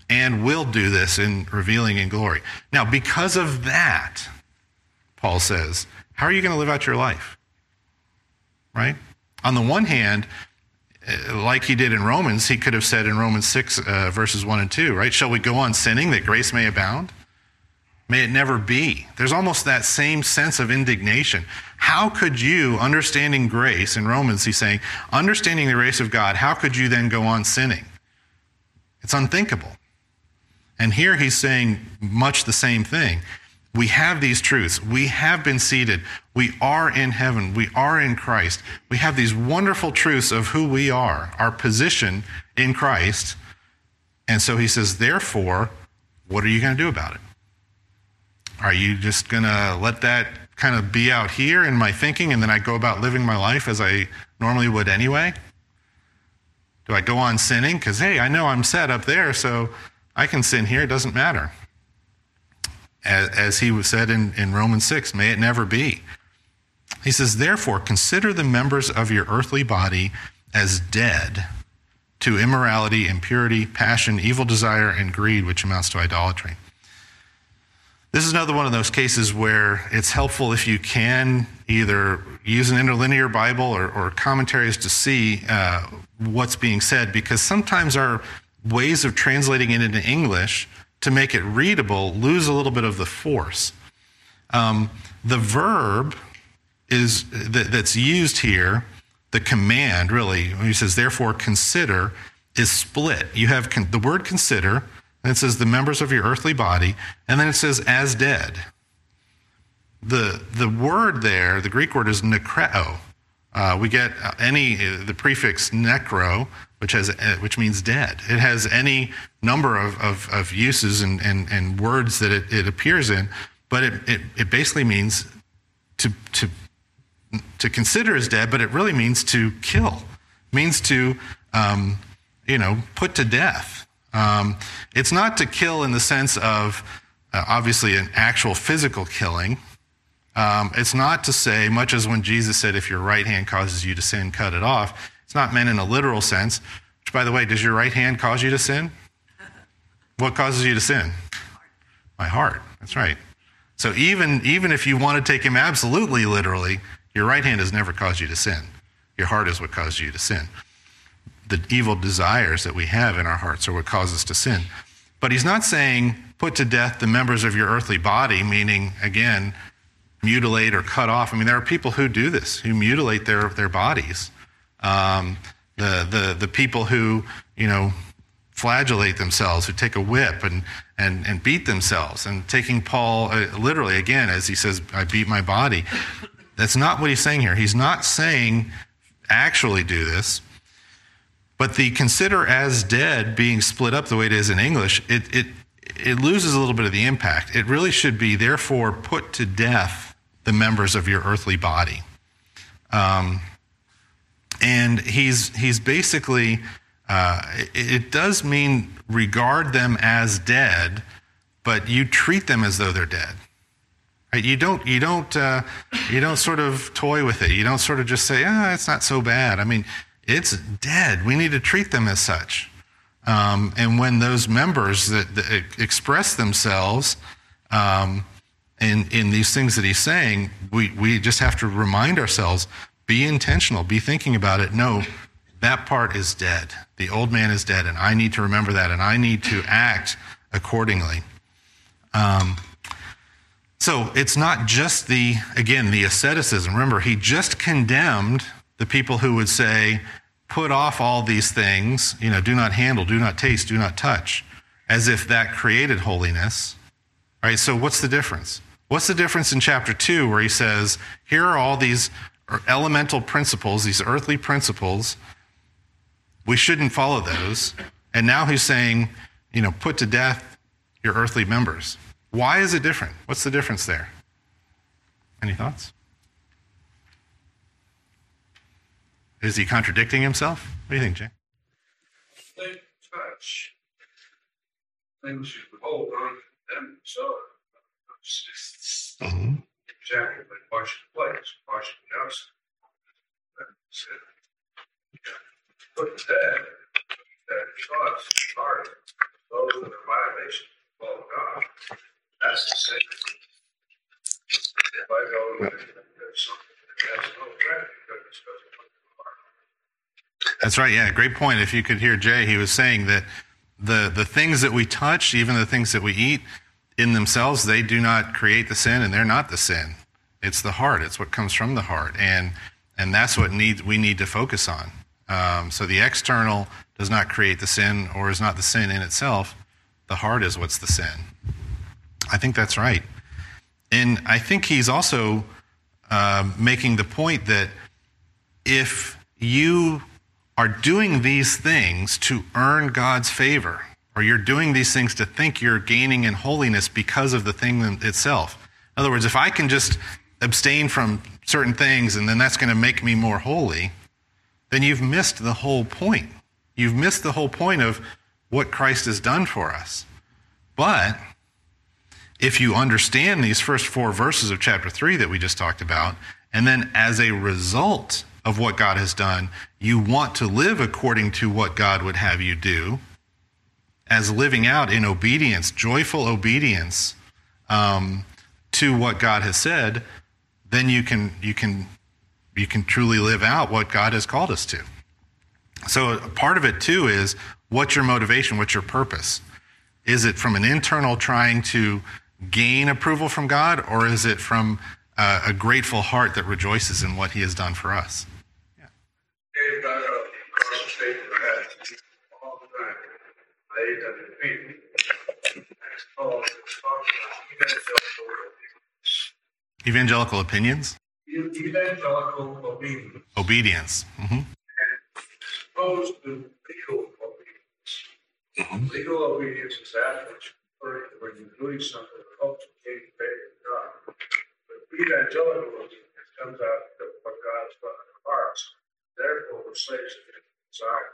and will do this in revealing in glory. Now, because of that, Paul says, how are you going to live out your life? Right? On the one hand, like he did in Romans, he could have said in Romans 6, verses 1 and 2, right? Shall we go on sinning that grace may abound? May it never be. There's almost that same sense of indignation. How could you, understanding grace, in Romans he's saying, understanding the grace of God, how could you then go on sinning? It's unthinkable. And here he's saying much the same thing. We have these truths. We have been seated. We are in heaven. We are in Christ. We have these wonderful truths of who we are, our position in Christ. And so he says, therefore, what are you going to do about it? Are you just going to let that kind of be out here in my thinking and then I go about living my life as I normally would anyway? Do I go on sinning? Because, hey, I know I'm set up there, so I can sin here. It doesn't matter. As he said in Romans 6, may it never be. He says, therefore, consider the members of your earthly body as dead to immorality, impurity, passion, evil desire, and greed, which amounts to idolatry. This is another one of those cases where it's helpful if you can either use an interlinear Bible or commentaries to see what's being said, because sometimes our ways of translating it into English to make it readable lose a little bit of the force. The verb is that's used here, the command really, when he says, therefore consider, is split. You have the word consider, and it says the members of your earthly body, and then it says as dead. The word there, the Greek word is nekreo. We get the prefix necro, which means dead. It has any number of uses and words that it appears in, but it basically means to consider as dead, but it really means to kill. It means to put to death. It's not to kill in the sense of obviously an actual physical killing. It's not to say, much as when Jesus said, if your right hand causes you to sin, cut it off. It's not meant in a literal sense. Which, by the way, does your right hand cause you to sin? What causes you to sin? My heart. That's right. So even if you want to take him absolutely literally, your right hand has never caused you to sin. Your heart is what caused you to sin. The evil desires that we have in our hearts are what cause us to sin. But he's not saying put to death the members of your earthly body, meaning, again, mutilate or cut off. I mean, there are people who do this, who mutilate their bodies. The people who, flagellate themselves, who take a whip and beat themselves, and taking Paul literally, again, as he says, I beat my body. That's not what he's saying here. He's not saying actually do this. But the consider as dead being split up the way it is in English, it loses a little bit of the impact. It really should be, therefore, put to death the members of your earthly body. And he's basically, it does mean regard them as dead, but you treat them as though they're dead. Right? You don't sort of toy with it. You don't sort of just say, it's not so bad. I mean, it's dead. We need to treat them as such. And when those members that express themselves in these things that he's saying, we just have to remind ourselves, be intentional, be thinking about it. No, that part is dead. The old man is dead, and I need to remember that, and I need to act accordingly. So it's not just the asceticism. Remember, he just condemned the people who would say, put off all these things, do not handle, do not taste, do not touch, as if that created holiness. Right? So what's the difference? What's the difference in chapter 2 where he says, here are all these elemental principles, these earthly principles, we shouldn't follow those. And now he's saying, put to death your earthly members. Why is it different? What's the difference there? Any thoughts? Is he contradicting himself? What do you think, Jay? They touch. Things you hold on to them. So, exactly like washing the plates, washing the house. Put that sauce, hard. those that are violations of the law of God. That's the same. If I know that there's something that has no effect, because it's doesn't look in the heart. That's right. Yeah, great point. If you could hear Jay, he was saying that the things that we touch, even the things that we eat, in themselves, they do not create the sin, and they're not the sin. It's the heart. It's what comes from the heart, and that's what we need to focus on. So the external does not create the sin, or is not the sin in itself. The heart is what's the sin. I think that's right. And I think he's also making the point that if you are doing these things to earn God's favor, or you're doing these things to think you're gaining in holiness because of the thing itself. In other words, if I can just abstain from certain things and then that's going to make me more holy, then you've missed the whole point. You've missed the whole point of what Christ has done for us. But if you understand these first 4 verses of chapter 3 that we just talked about, and then as a result of what God has done, you want to live according to what God would have you do, as living out in obedience, joyful obedience to what God has said, then you can truly live out what God has called us to. So part of it too is, what's your motivation? What's your purpose? Is it from an internal trying to gain approval from God, or is it from a grateful heart that rejoices in what he has done for us? Yeah. They've got across the state of that all the time. They done it me. Evangelical opinions? Evangelical obedience. Obedience. Mm-hmm. And opposed to legal obedience. Mm-hmm. Legal obedience is that which when you're doing something that helps to gain favor of God. But evangelical obedience comes out of what God's done in our hearts. Therefore, we're slaves to the desire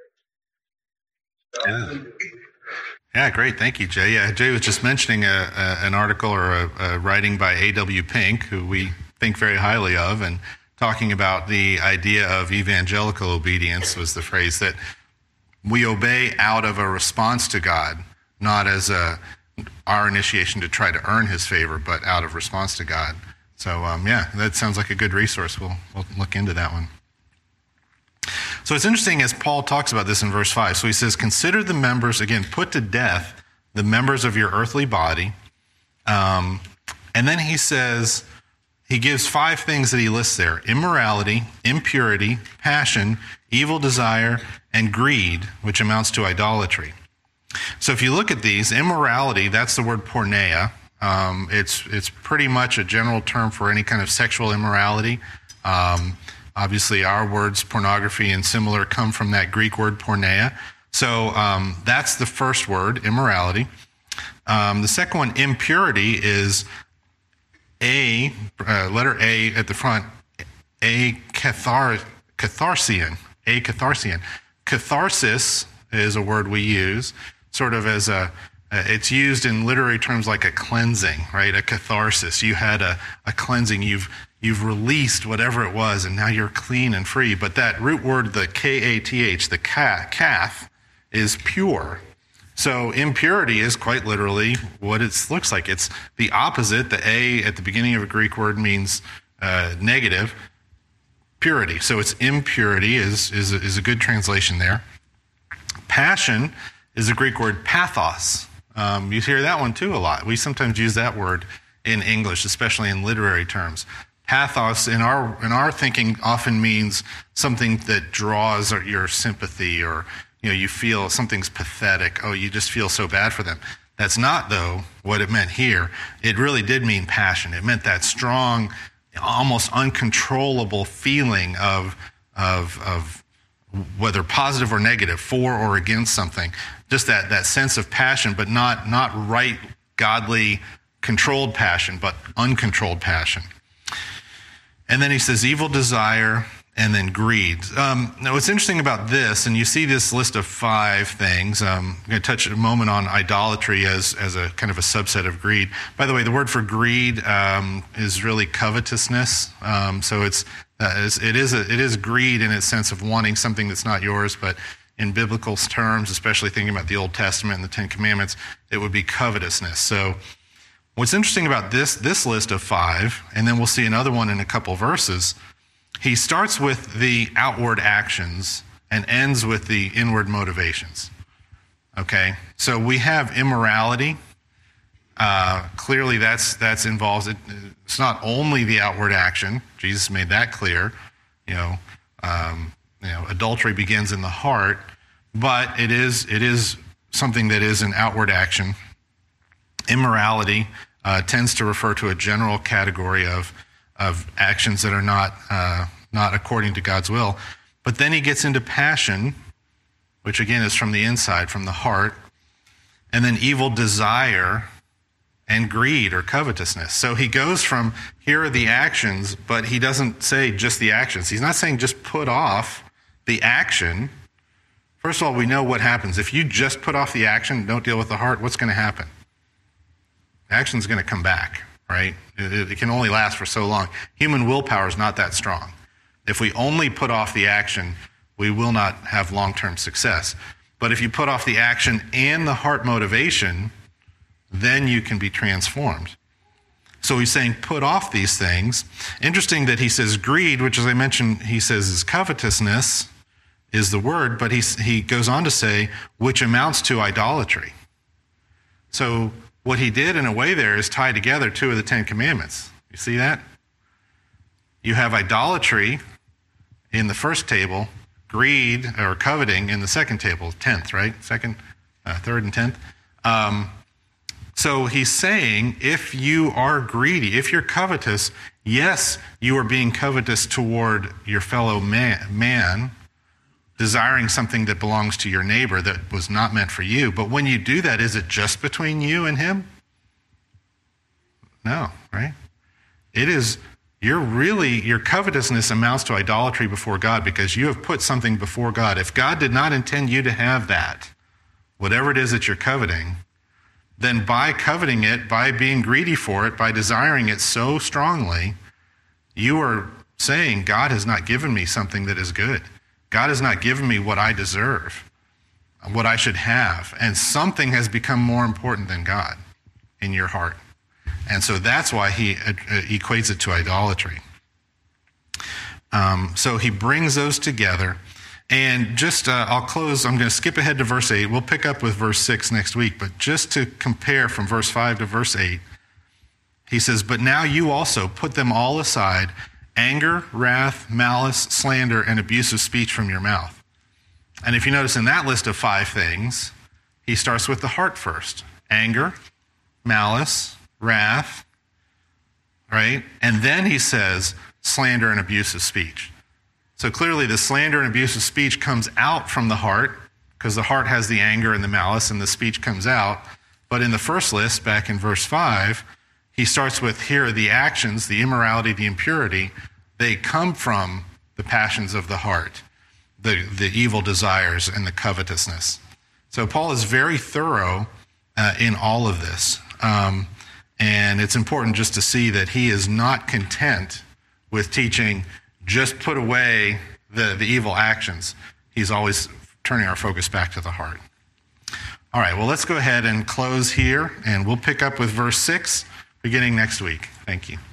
for obedience. Yeah, great. Thank you, Jay. Yeah, Jay was just mentioning an article or a writing by A.W. Pink, who we think very highly of, and talking about the idea of evangelical obedience was the phrase that we obey out of a response to God, not as our initiation to try to earn his favor, but out of response to God. So, yeah, that sounds like a good resource. We'll look into that one. So it's interesting as Paul talks about this in verse 5. So he says, consider the members, again, put to death the members of your earthly body. And then he says, he gives 5 things that he lists there: immorality, impurity, passion, evil desire, and greed, which amounts to idolatry. So if you look at these, immorality, that's the word porneia. It's pretty much a general term for any kind of sexual immorality. Obviously, our words, pornography and similar, come from that Greek word porneia. So that's the first word, immorality. The second one, impurity, is letter A at the front, catharsian. Catharsis is a word we use, sort of as it's used in literary terms like a cleansing, right? A catharsis. You had a cleansing. You've released whatever it was, and now you're clean and free. But that root word, the kath, the kath, is pure. So impurity is quite literally what it looks like. It's the opposite. The A at the beginning of a Greek word means negative. Purity. So it's impurity is a good translation there. Passion is a Greek word pathos. You hear that one too a lot. We sometimes use that word in English, especially in literary terms. Pathos in our thinking often means something that draws your sympathy, or you feel something's pathetic. Oh, you just feel so bad for them. That's not, though, what it meant here. It really did mean passion. It meant that strong, almost uncontrollable feeling of whether positive or negative, for or against something. Just that sense of passion, but not right, godly, controlled passion, but uncontrolled passion. And then he says evil desire, and then greed. Now, what's interesting about this, and you see this list of 5 things. I'm going to touch a moment on idolatry as a kind of a subset of greed. By the way, the word for greed is really covetousness. So it is greed in its sense of wanting something that's not yours, but in biblical terms, especially thinking about the Old Testament and the Ten Commandments, it would be covetousness. So what's interesting about this list of 5, and then we'll see another one in a couple verses, he starts with the outward actions and ends with the inward motivations. Okay, so we have immorality. Clearly that's involved. It's not only the outward action. Jesus made that clear. Adultery begins in the heart, but it is something that is an outward action. Immorality tends to refer to a general category of actions that are not according to God's will. But then he gets into passion, which again is from the inside, from the heart, and then evil desire and greed or covetousness. So he goes from, here are the actions, but he doesn't say just the actions. He's not saying just put off the action. First of all, we know what happens. If you just put off the action and don't deal with the heart, what's going to happen? The action's going to come back, right? It can only last for so long. Human willpower is not that strong. If we only put off the action, we will not have long-term success. But if you put off the action and the heart motivation, then you can be transformed. So he's saying put off these things. Interesting that he says greed, which as I mentioned, he says is covetousness is the word, but he goes on to say, which amounts to idolatry. So what he did in a way there is tie together 2 of the 10 commandments. You see that? You have idolatry in the first table, greed or coveting in the second table, 10th, right? Second, 3rd, and 10th. So he's saying if you are greedy, if you're covetous, yes, you are being covetous toward your fellow man, desiring something that belongs to your neighbor that was not meant for you. But when you do that, is it just between you and him? No, right? It is, your covetousness amounts to idolatry before God because you have put something before God. If God did not intend you to have that, whatever it is that you're coveting, then by coveting it, by being greedy for it, by desiring it so strongly, you are saying, God has not given me something that is good. God has not given me what I deserve, what I should have. And something has become more important than God in your heart. And so that's why he equates it to idolatry. So he brings those together. And just, I'll close, I'm going to skip ahead to verse 8. We'll pick up with verse 6 next week. But just to compare from verse 5 to verse 8, he says, but now you also put them all aside, anger, wrath, malice, slander, and abusive speech from your mouth. And if you notice in that list of 5 things, he starts with the heart first. Anger, malice, wrath, right? And then he says slander and abusive speech. So clearly the slander and abusive speech comes out from the heart because the heart has the anger and the malice and the speech comes out. But in the first list, back in verse 5, he starts with, here are the actions, the immorality, the impurity. They come from the passions of the heart, the evil desires and the covetousness. So Paul is very thorough in all of this. And it's important just to see that he is not content with teaching just put away the evil actions. He's always turning our focus back to the heart. All right, well, let's go ahead and close here, and we'll pick up with verse 6 beginning next week. Thank you.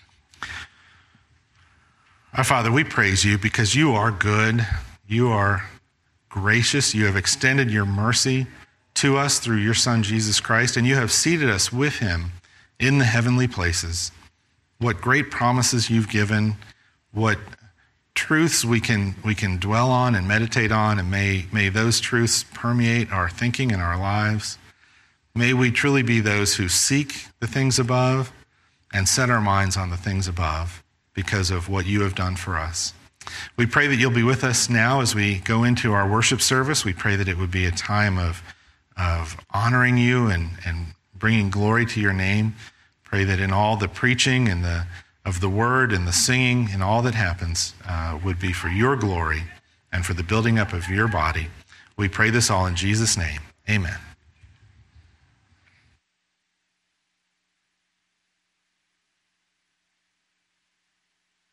Our Father, we praise you because you are good, you are gracious, you have extended your mercy to us through your Son, Jesus Christ, and you have seated us with him in the heavenly places. What great promises you've given, what truths we can dwell on and meditate on, and may those truths permeate our thinking and our lives. May we truly be those who seek the things above and set our minds on the things above because of what you have done for us. We pray that you'll be with us now as we go into our worship service. We pray that it would be a time of honoring you and bringing glory to your name. Pray that in all the preaching and of the word and the singing and all that happens would be for your glory and for the building up of your body. We pray this all in Jesus' name. Amen.